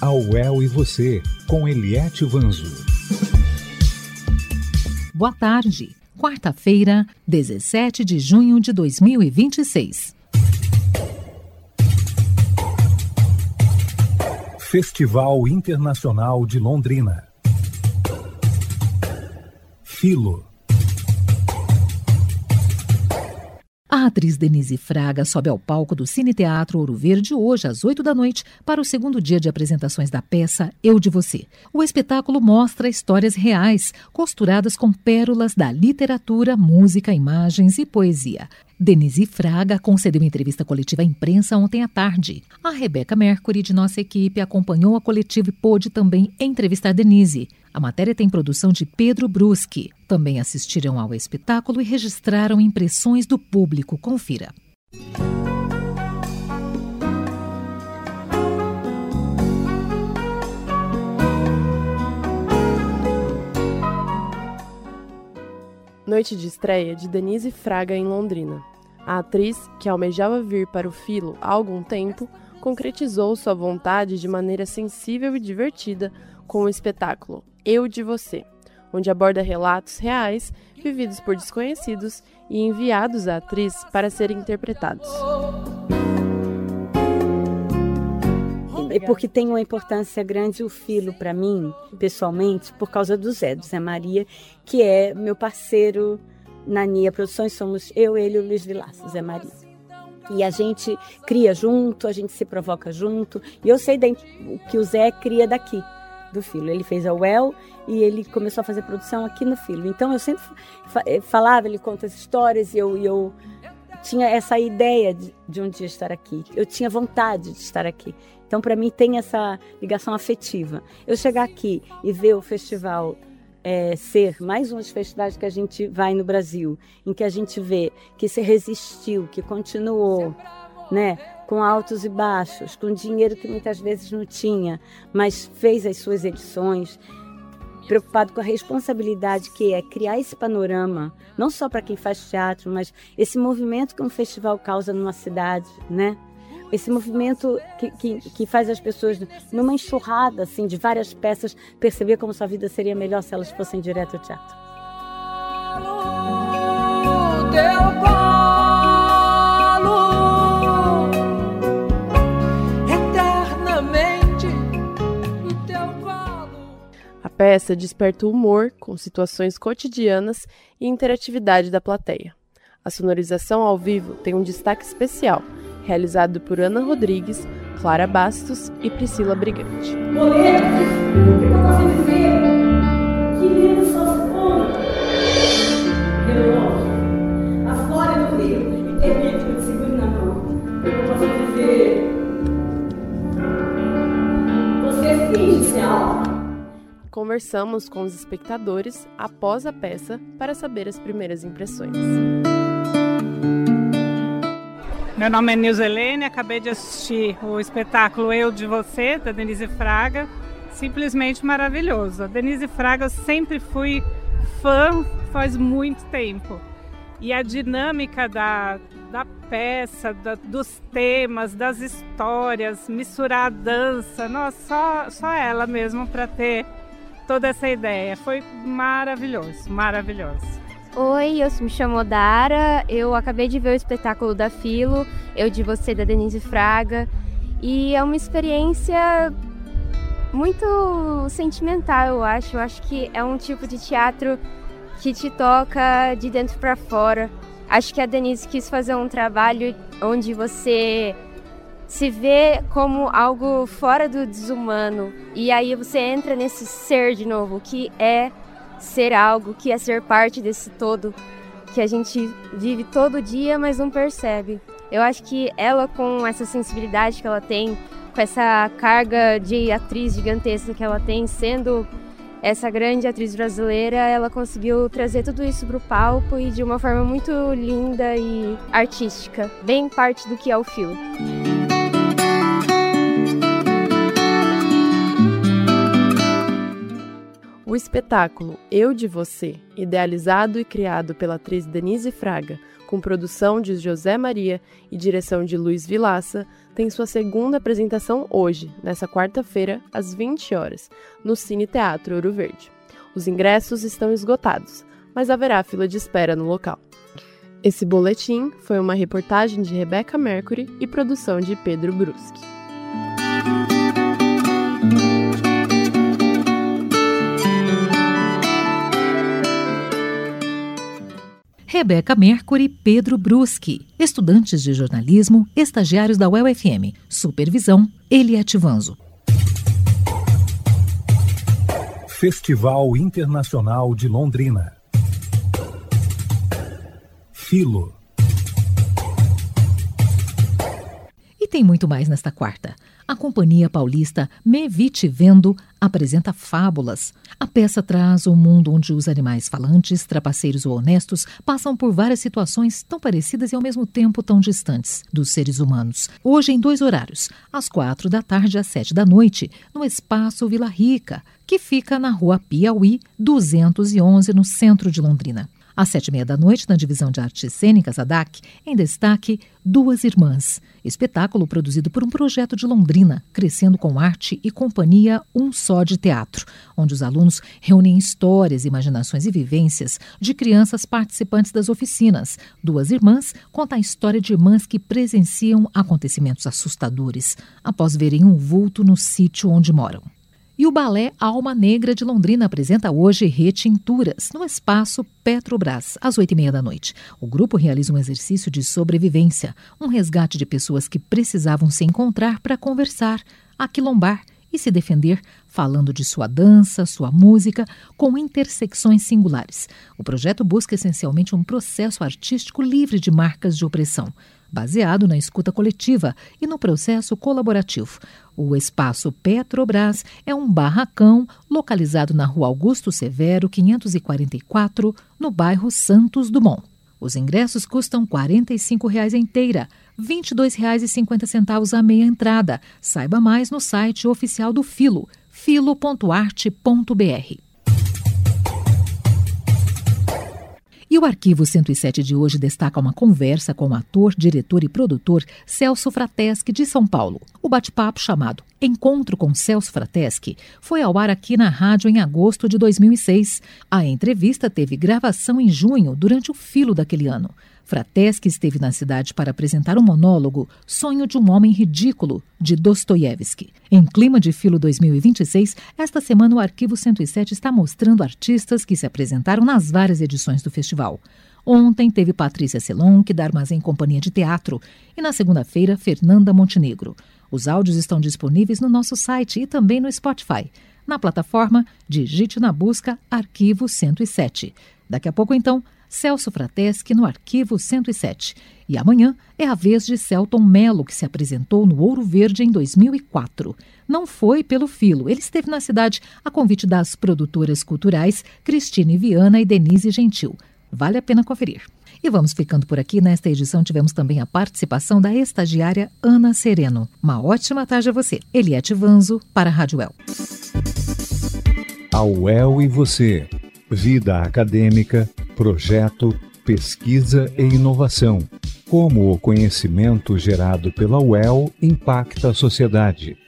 A UEL e você, com Eliette Vanzo. Boa tarde. Quarta-feira, 17 de junho de 2026. Festival Internacional de Londrina. Filo. A atriz Denise Fraga sobe ao palco do Cine Teatro Ouro Verde hoje às 8 da noite para o segundo dia de apresentações da peça Eu de Você. O espetáculo mostra histórias reais, costuradas com pérolas da literatura, música, imagens e poesia. Denise Fraga concedeu entrevista coletiva à imprensa ontem à tarde. A Rebeca Mercury, de nossa equipe, acompanhou a coletiva e pôde também entrevistar Denise. A matéria tem produção de Pedro Bruschi. Também assistiram ao espetáculo e registraram impressões do público. Confira. Noite de estreia de Denise Fraga em Londrina. A atriz, que almejava vir para o Filo há algum tempo, concretizou sua vontade de maneira sensível e divertida com o espetáculo Eu de Você, onde aborda relatos reais vividos por desconhecidos e enviados à atriz para serem interpretados. É porque tem uma importância grande o Filo para mim, pessoalmente, por causa do Zé Maria, que é meu parceiro na NIA Produções. Somos eu, ele e o Luiz Vilaça, Zé Maria. E a gente cria junto, a gente se provoca junto. E eu sei que o Zé cria daqui, do Filo. Ele fez a UEL e ele começou a fazer produção aqui no Filo. Então eu sempre falava, ele conta as histórias e eu tinha essa ideia de um dia estar aqui. Eu tinha vontade de estar aqui. Então, para mim, tem essa ligação afetiva. Eu chegar aqui e ver o festival ser mais um dos festivais que a gente vai no Brasil, em que a gente vê que se resistiu, que continuou, né, com altos e baixos, com dinheiro que muitas vezes não tinha, mas fez as suas edições, preocupado com a responsabilidade que é criar esse panorama, não só para quem faz teatro, mas esse movimento que um festival causa numa cidade, né? Esse movimento que faz as pessoas, numa enxurrada assim, de várias peças, perceber como sua vida seria melhor se elas fossem direto ao teatro. A peça desperta o humor com situações cotidianas e interatividade da plateia. A sonorização ao vivo tem um destaque especial, realizado por Ana Rodrigues, Clara Bastos e Priscila Brigante. Conversamos com os espectadores após a peça para saber as primeiras impressões. Meu nome é Nilzelene, acabei de assistir o espetáculo Eu de Você, da Denise Fraga, simplesmente maravilhoso. A Denise Fraga eu sempre fui fã faz muito tempo. E a dinâmica da peça, dos temas, das histórias, misturar a dança, nossa, só ela mesmo para ter toda essa ideia. Foi maravilhoso, maravilhoso. Oi, eu me chamo Dara, eu acabei de ver o espetáculo da Filo, Eu de Você, da Denise Fraga, e é uma experiência muito sentimental, eu acho. Eu acho que é um tipo de teatro que te toca de dentro para fora. Acho que a Denise quis fazer um trabalho onde você se vê como algo fora do desumano, e aí você entra nesse ser de novo, que é ser algo, que é ser parte desse todo que a gente vive todo dia, mas não percebe. Eu acho que ela, com essa sensibilidade que ela tem, com essa carga de atriz gigantesca que ela tem, sendo essa grande atriz brasileira, ela conseguiu trazer tudo isso para o palco e de uma forma muito linda e artística, bem parte do que é o Filo. O espetáculo Eu de Você, idealizado e criado pela atriz Denise Fraga, com produção de José Maria e direção de Luiz Vilaça, tem sua segunda apresentação hoje, nessa quarta-feira, às 20 horas, no Cine Teatro Ouro Verde. Os ingressos estão esgotados, mas haverá fila de espera no local. Esse boletim foi uma reportagem de Rebeca Mercury e produção de Pedro Bruschi. Rebeca Mercury e Pedro Bruschi, estudantes de jornalismo, estagiários da UEL-FM. Supervisão, Eliette Vanzo. Festival Internacional de Londrina. Filo. E tem muito mais nesta quarta. A companhia paulista Me Vite Vendo apresenta Fábulas. A peça traz um mundo onde os animais falantes, trapaceiros ou honestos passam por várias situações tão parecidas e ao mesmo tempo tão distantes dos seres humanos. Hoje em 2 horários, às 4 da tarde e às 7 da noite, no Espaço Vila Rica, que fica na Rua Piauí 211, no centro de Londrina. Às 7h30 da noite, na divisão de artes cênicas, a DAC, em destaque, Duas Irmãs, espetáculo produzido por um projeto de Londrina, Crescendo com Arte e Companhia Um Só de Teatro, onde os alunos reúnem histórias, imaginações e vivências de crianças participantes das oficinas. Duas Irmãs conta a história de irmãs que presenciam acontecimentos assustadores após verem um vulto no sítio onde moram. E o Balé Alma Negra de Londrina apresenta hoje Retinturas, no Espaço Petrobras, às 8h30 da noite. O grupo realiza um exercício de sobrevivência, um resgate de pessoas que precisavam se encontrar para conversar, aquilombar e se defender, falando de sua dança, sua música, com intersecções singulares. O projeto busca essencialmente um processo artístico livre de marcas de opressão, baseado na escuta coletiva e no processo colaborativo. O Espaço Petrobras é um barracão localizado na Rua Augusto Severo, 544, no bairro Santos Dumont. Os ingressos custam R$ 45,00 inteira, R$ 22,50 a meia entrada. Saiba mais no site oficial do Filo, filo.arte.br. E o Arquivo 107 de hoje destaca uma conversa com o ator, diretor e produtor Celso Frateschi, de São Paulo. O bate-papo, chamado Encontro com Celso Frateschi, foi ao ar aqui na rádio em agosto de 2006. A entrevista teve gravação em junho, durante o Filo daquele ano. Frateschi esteve na cidade para apresentar um monólogo, Sonho de um Homem Ridículo, de Dostoiévski. Em clima de Filo 2026, esta semana o Arquivo 107 está mostrando artistas que se apresentaram nas várias edições do festival. Ontem teve Patrícia Selonc, da Armazém Companhia de Teatro, e na segunda-feira, Fernanda Montenegro. Os áudios estão disponíveis no nosso site e também no Spotify. Na plataforma, digite na busca Arquivo 107. Daqui a pouco, então, Celso Frateschi no Arquivo 107. E amanhã é a vez de Celton Mello, que se apresentou no Ouro Verde em 2004. Não foi pelo Filo, ele esteve na cidade a convite das produtoras culturais Cristine Viana e Denise Gentil. Vale a pena conferir. E vamos ficando por aqui. Nesta edição tivemos também a participação da estagiária Ana Sereno. Uma ótima tarde a você. Eliette Vanzo, para a Rádio UEL. A UEL e você. Vida acadêmica, projeto, pesquisa e inovação. Como o conhecimento gerado pela UEL impacta a sociedade.